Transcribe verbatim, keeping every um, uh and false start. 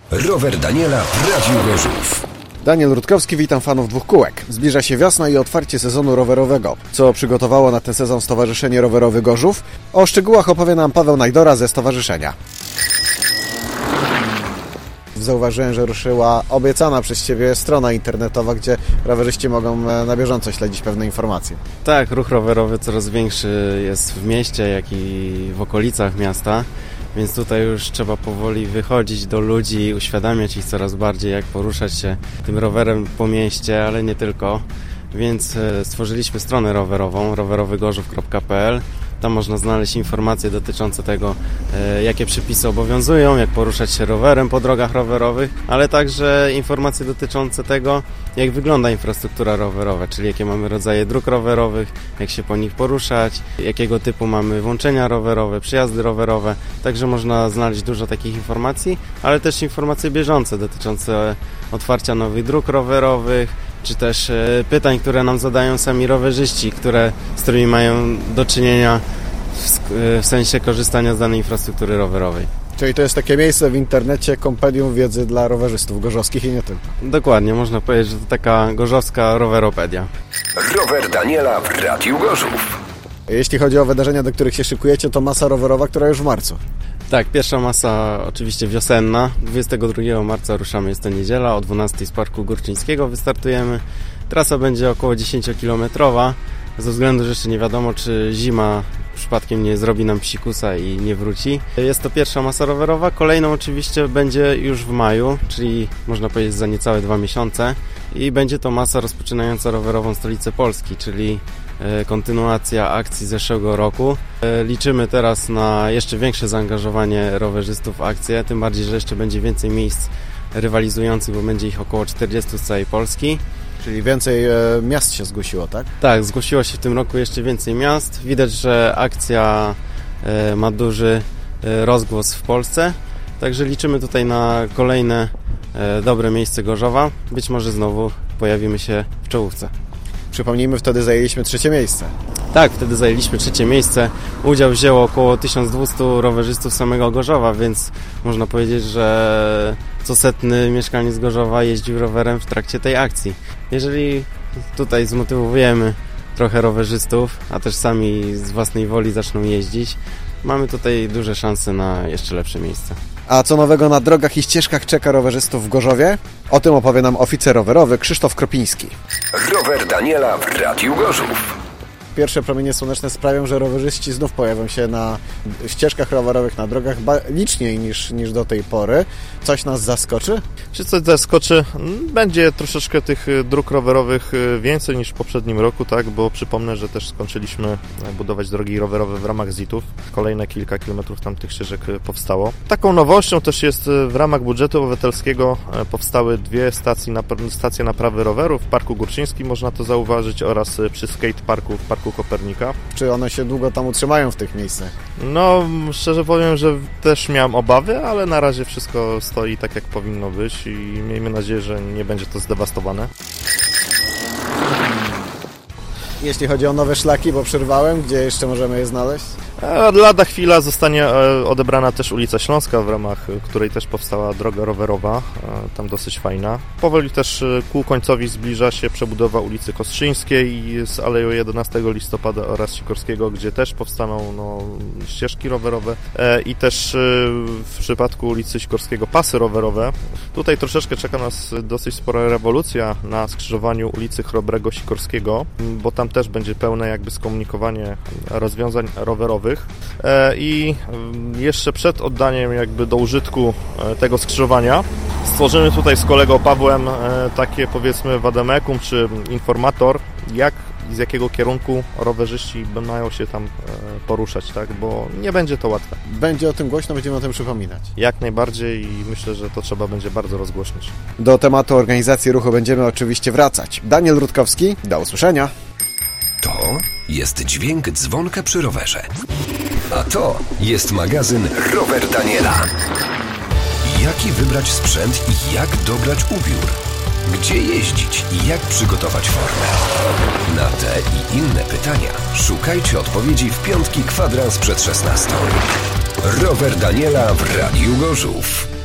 Rower Daniela w Radiu Gorzów. Daniel Rutkowski, witam fanów dwóch kółek. Zbliża się wiosna i otwarcie sezonu rowerowego. Co przygotowało na ten sezon Stowarzyszenie Rowerowy Gorzów? O szczegółach opowie nam Paweł Najdora ze stowarzyszenia. Zauważyłem, że ruszyła obiecana przez Ciebie strona internetowa, gdzie rowerzyści mogą na bieżąco śledzić pewne informacje. Tak, ruch rowerowy coraz większy jest w mieście, jak i w okolicach miasta, więc tutaj już trzeba powoli wychodzić do ludzi i uświadamiać ich coraz bardziej, jak poruszać się tym rowerem po mieście, ale nie tylko. Więc stworzyliśmy stronę rowerową rowerowy gorzów kropka p l. Tam można znaleźć informacje dotyczące tego, jakie przepisy obowiązują, jak poruszać się rowerem po drogach rowerowych, ale także informacje dotyczące tego, jak wygląda infrastruktura rowerowa, czyli jakie mamy rodzaje dróg rowerowych, jak się po nich poruszać, jakiego typu mamy włączenia rowerowe, przejazdy rowerowe. Także można znaleźć dużo takich informacji, ale też informacje bieżące dotyczące otwarcia nowych dróg rowerowych, czy też pytań, które nam zadają sami rowerzyści, które, z którymi mają do czynienia w, w sensie korzystania z danej infrastruktury rowerowej. Czyli to jest takie miejsce w internecie, kompendium wiedzy dla rowerzystów gorzowskich i nie tylko. Dokładnie, można powiedzieć, że to taka gorzowska roweropedia. Rower Daniela w Radiu Gorzów. Jeśli chodzi o wydarzenia, do których się szykujecie, to masa rowerowa, która już w marcu. Tak, pierwsza masa oczywiście wiosenna. dwudziestego drugiego marca ruszamy, jest to niedziela, o dwunastej z Parku Górczyńskiego wystartujemy. Trasa będzie około dziesięciokilometrowa, ze względu, że jeszcze nie wiadomo, czy zima przypadkiem nie zrobi nam psikusa i nie wróci. Jest to pierwsza masa rowerowa, kolejną oczywiście będzie już w maju, czyli można powiedzieć za niecałe dwa miesiące i będzie to masa rozpoczynająca rowerową stolicę Polski, czyli kontynuacja akcji z zeszłego roku. Liczymy teraz na jeszcze większe zaangażowanie rowerzystów w akcję, tym bardziej, że jeszcze będzie więcej miejsc rywalizujących, bo będzie ich około czterdzieści z całej Polski. Czyli więcej e, miast się zgłosiło, tak? Tak, zgłosiło się w tym roku jeszcze więcej miast. Widać, że akcja e, ma duży e, rozgłos w Polsce, także liczymy tutaj na kolejne e, dobre miejsce Gorzowa. Być może znowu pojawimy się w czołówce. Przypomnijmy, wtedy zajęliśmy trzecie miejsce. Tak, wtedy zajęliśmy trzecie miejsce. Udział wzięło około tysiąc dwieście rowerzystów samego Gorzowa, więc można powiedzieć, że co setny mieszkaniec Gorzowa jeździł rowerem w trakcie tej akcji. Jeżeli tutaj zmotywujemy trochę rowerzystów, a też sami z własnej woli zaczną jeździć, mamy tutaj duże szanse na jeszcze lepsze miejsce. A co nowego na drogach i ścieżkach czeka rowerzystów w Gorzowie? O tym opowie nam oficer rowerowy Krzysztof Kropiński. Rower Daniela w Radiu Gorzów. Pierwsze promienie słoneczne sprawią, że rowerzyści znów pojawią się na ścieżkach rowerowych, na drogach liczniej niż, niż do tej pory. Coś nas zaskoczy? Czy coś zaskoczy? Będzie troszeczkę tych dróg rowerowych więcej niż w poprzednim roku, tak? Bo przypomnę, że też skończyliśmy budować drogi rowerowe w ramach Z I T-ów. Kolejne kilka kilometrów tam tych ścieżek powstało. Taką nowością też jest w ramach budżetu obywatelskiego powstały dwie stacje, stacje naprawy rowerów. W Parku Górczyńskim można to zauważyć oraz przy skateparku w Parku Kopernika. Czy one się długo tam utrzymają w tych miejscach? No, szczerze powiem, że też miałem obawy, ale na razie wszystko stoi tak, jak powinno być i miejmy nadzieję, że nie będzie to zdewastowane. Jeśli chodzi o nowe szlaki, bo przerwałem, gdzie jeszcze możemy je znaleźć? Lada chwila zostanie odebrana też ulica Śląska, w ramach której też powstała droga rowerowa, tam dosyć fajna. Powoli też ku końcowi zbliża się przebudowa ulicy Kostrzyńskiej z Aleją jedenastego listopada oraz Sikorskiego, gdzie też powstaną no, ścieżki rowerowe i też w przypadku ulicy Sikorskiego pasy rowerowe. Tutaj troszeczkę czeka nas dosyć spora rewolucja na skrzyżowaniu ulicy Chrobrego Sikorskiego, bo tam też będzie pełne jakby skomunikowanie rozwiązań rowerowych. I jeszcze przed oddaniem jakby do użytku tego skrzyżowania stworzymy tutaj z kolegą Pawłem takie powiedzmy wademekum czy informator, jak i z jakiego kierunku rowerzyści mają się tam poruszać, tak? Bo nie będzie to łatwe. Będzie o tym głośno, będziemy o tym przypominać. Jak najbardziej i myślę, że to trzeba będzie bardzo rozgłośnić. Do tematu organizacji ruchu będziemy oczywiście wracać. Daniel Rutkowski, do usłyszenia. To jest dźwięk dzwonka przy rowerze. A to jest magazyn Rower Daniela. Jaki wybrać sprzęt i jak dobrać ubiór? Gdzie jeździć i jak przygotować formę? Na te i inne pytania szukajcie odpowiedzi w piątki kwadrans przed szesnastą. Rower Daniela w Radiu Gorzów.